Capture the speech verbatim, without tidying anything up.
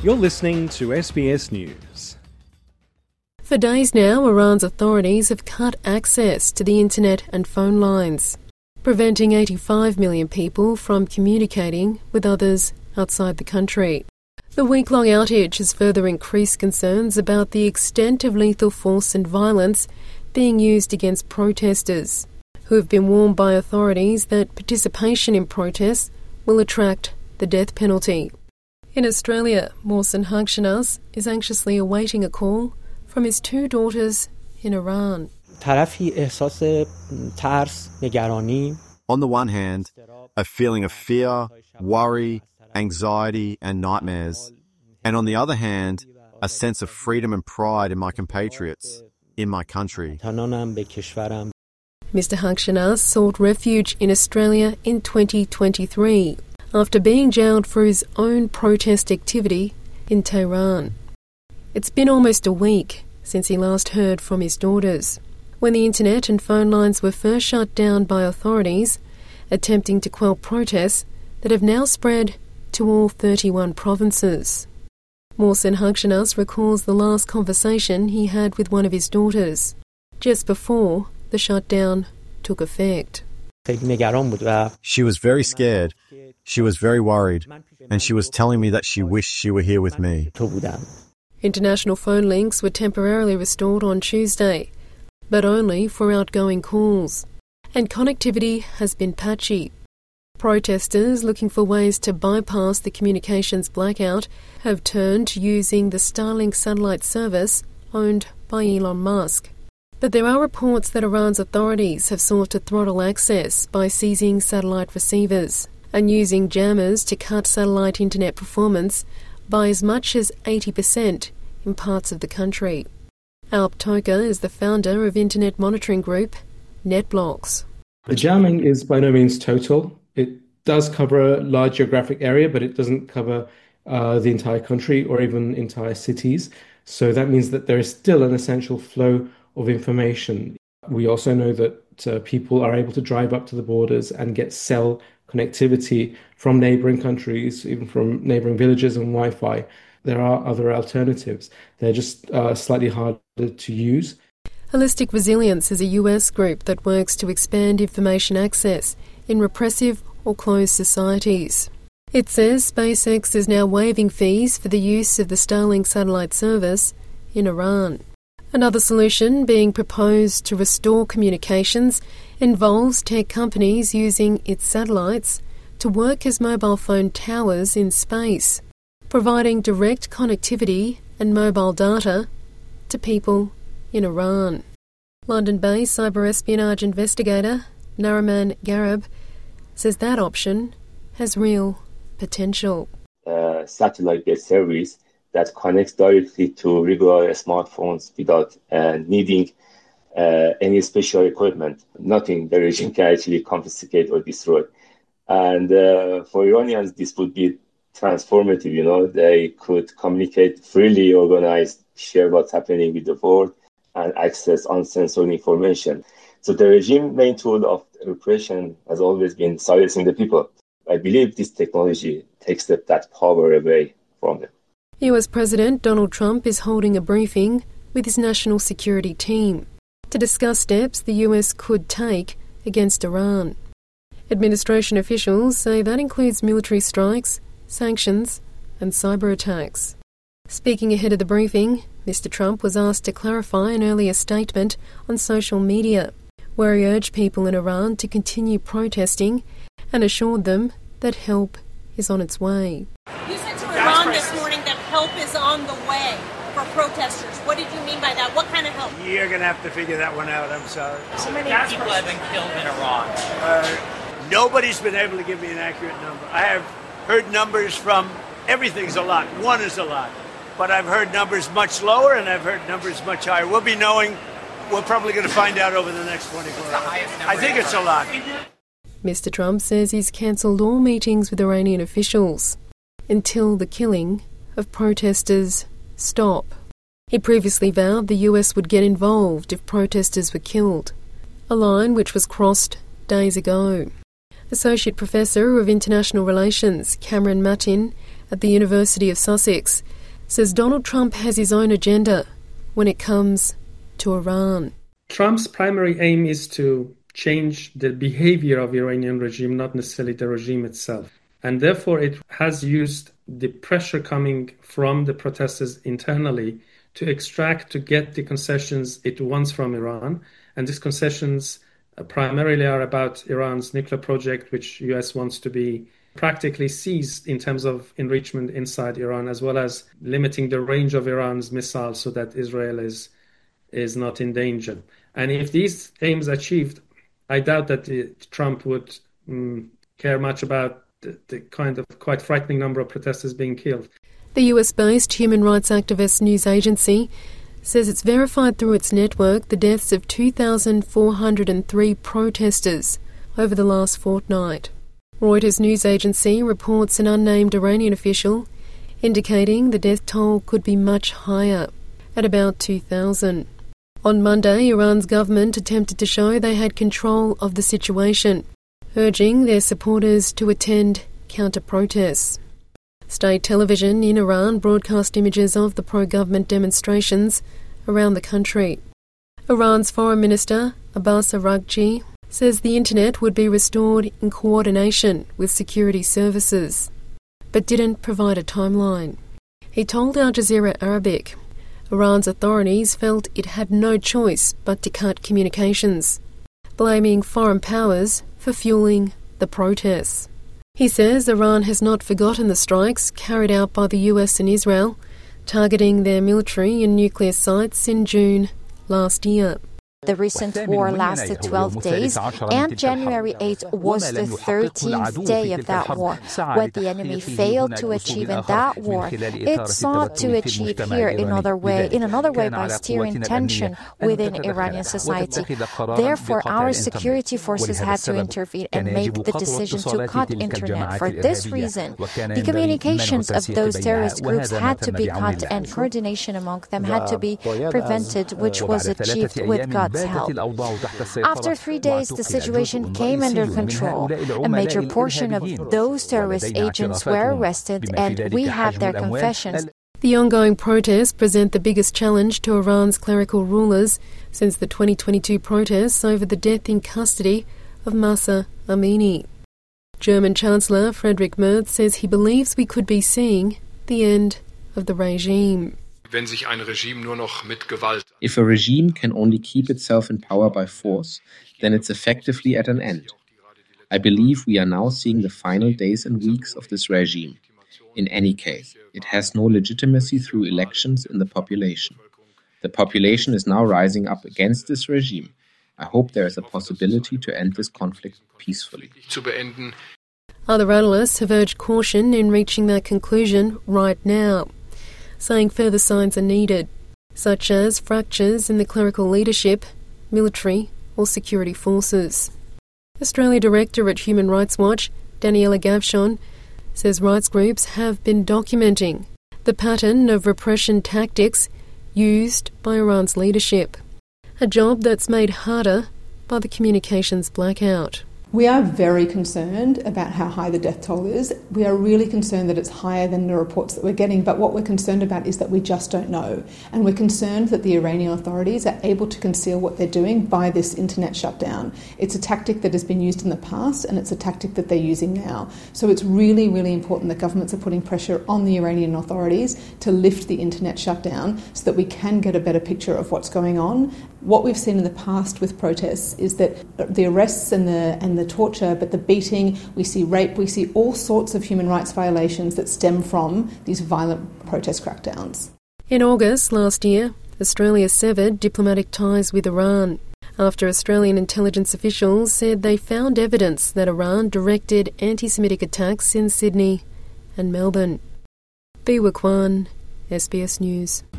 You're listening to S B S News. For days now, Iran's authorities have cut access to the internet and phone lines, preventing eighty-five million people from communicating with others outside the country. The week-long outage has further increased concerns about the extent of lethal force and violence being used against protesters, who have been warned by authorities that participation in protests will attract the death penalty. In Australia, Mohsen Hagshanas is anxiously awaiting a call from his two daughters in Iran. On the one hand, a feeling of fear, worry, anxiety and nightmares. And on the other hand, a sense of freedom and pride in my compatriots, in my country. Mister Hagshanas sought refuge in Australia in twenty twenty-three after being jailed for his own protest activity in Tehran. It's been almost a week since he last heard from his daughters, when the internet and phone lines were first shut down by authorities, attempting to quell protests that have now spread to all thirty-one provinces. Mohsen Hagshanas recalls the last conversation he had with one of his daughters, just before the shutdown took effect. She was very scared, she was very worried, and she was telling me that she wished she were here with me. International phone links were temporarily restored on Tuesday, but only for outgoing calls, and connectivity has been patchy. Protesters looking for ways to bypass the communications blackout have turned to using the Starlink satellite service owned by Elon Musk. But there are reports that Iran's authorities have sought to throttle access by seizing satellite receivers and using jammers to cut satellite internet performance by as much as eighty percent in parts of the country. Alp Toker is the founder of internet monitoring group NetBlocks. The jamming is by no means total. It does cover a large geographic area, but it doesn't cover uh, the entire country or even entire cities. So that means that there is still an essential flow of information. We also know that uh, people are able to drive up to the borders and get cell connectivity from neighbouring countries, even from neighbouring villages and Wi-Fi. There are other alternatives. They're just uh, slightly harder to use. Holistic Resilience is a U S group that works to expand information access in repressive or closed societies. It says SpaceX is now waiving fees for the use of the Starlink satellite service in Iran. Another solution being proposed to restore communications involves tech companies using its satellites to work as mobile phone towers in space, providing direct connectivity and mobile data to people in Iran. London-based cyber espionage investigator Nariman Garab says that option has real potential. Uh, satellite-based service that connects directly to regular smartphones without uh, needing uh, any special equipment. Nothing the regime can actually confiscate or destroy. And uh, for Iranians, this would be transformative. You know, they could communicate freely, organize, share what's happening with the world, and access uncensored information. So the regime's main tool of repression has always been silencing the people. I believe this technology takes that, that power away from them. U S President Donald Trump is holding a briefing with his national security team to discuss steps the U S could take against Iran. Administration officials say that includes military strikes, sanctions, and cyber attacks. Speaking ahead of the briefing, Mister Trump was asked to clarify an earlier statement on social media, where he urged people in Iran to continue protesting and assured them that help is on its way. You said to Iran this morning that help is on the way for protesters. What did you mean by that? What kind of help? You're going to have to figure that one out. I'm sorry. So many people have been killed in Iran. Uh, nobody's been able to give me an accurate number. I have heard numbers from everything's a lot. One is a lot. But I've heard numbers much lower and I've heard numbers much higher. We'll be knowing. We're probably going to find out over the next twenty-four hours. I think it's a lot. Mister Trump says he's cancelled all meetings with Iranian officials until the killing of protesters stop. He previously vowed the U S would get involved if protesters were killed, a line which was crossed days ago. Associate Professor of International Relations Cameron Matin at the University of Sussex, says Donald Trump has his own agenda when it comes to Iran. Trump's primary aim is to change the behavior of the Iranian regime, not necessarily the regime itself. And therefore it has used the pressure coming from the protesters internally to extract, to get the concessions it wants from Iran. And these concessions uh, primarily are about Iran's nuclear project, which U S wants to be practically seized in terms of enrichment inside Iran, as well as limiting the range of Iran's missiles so that Israel is is not in danger. And if these aims achieved, I doubt that the, Trump would um, care much about the, the kind of quite frightening number of protesters being killed. The U S-based human rights activist news agency says it's verified through its network the deaths of two thousand four hundred three protesters over the last fortnight. Reuters news agency reports an unnamed Iranian official indicating the death toll could be much higher, at about two thousand. On Monday, Iran's government attempted to show they had control of the situation, urging their supporters to attend counter-protests. State television in Iran broadcast images of the pro-government demonstrations around the country. Iran's Foreign Minister, Abbas Araghchi, says the internet would be restored in coordination with security services, but didn't provide a timeline. He told Al Jazeera Arabic Iran's authorities felt it had no choice but to cut communications, blaming foreign powers for fueling the protests. He says Iran has not forgotten the strikes carried out by the U S and Israel, targeting their military and nuclear sites in June last year. The recent war lasted twelve days, and January eighth was the thirteenth day of that war. What the enemy failed to achieve in that war, it sought to achieve here in another way, in another way by steering tension within Iranian society. Therefore, our security forces had to intervene and make the decision to cut internet. For this reason, the communications of those terrorist groups had to be cut, and coordination among them had to be prevented, which was achieved with God's help. After three days, the situation came under control. A major portion of those terrorist agents were arrested, and we have their confessions. The ongoing protests present the biggest challenge to Iran's clerical rulers since the twenty twenty-two protests over the death in custody of Mahsa Amini. German Chancellor Friedrich Merz says he believes we could be seeing the end of the regime. If a regime can only keep itself in power by force, then it's effectively at an end. I believe we are now seeing the final days and weeks of this regime. In any case, it has no legitimacy through elections in the population. The population is now rising up against this regime. I hope there is a possibility to end this conflict peacefully. Other analysts have urged caution in reaching that conclusion right now, saying further signs are needed, such as fractures in the clerical leadership, military or security forces. Australia Director at Human Rights Watch, Daniela Gavshon, says rights groups have been documenting the pattern of repression tactics used by Iran's leadership, a job that's made harder by the communications blackout. We are very concerned about how high the death toll is. We are really concerned that it's higher than the reports that we're getting, but what we're concerned about is that we just don't know. And we're concerned that the Iranian authorities are able to conceal what they're doing by this internet shutdown. It's a tactic that has been used in the past, and it's a tactic that they're using now. So it's really, really important that governments are putting pressure on the Iranian authorities to lift the internet shutdown so that we can get a better picture of what's going on. What we've seen in the past with protests is that the arrests and the and the torture, but the beating, we see rape, we see all sorts of human rights violations that stem from these violent protest crackdowns. In August last year, Australia severed diplomatic ties with Iran after Australian intelligence officials said they found evidence that Iran directed anti-Semitic attacks in Sydney and Melbourne. Biwa Kwan, S B S News.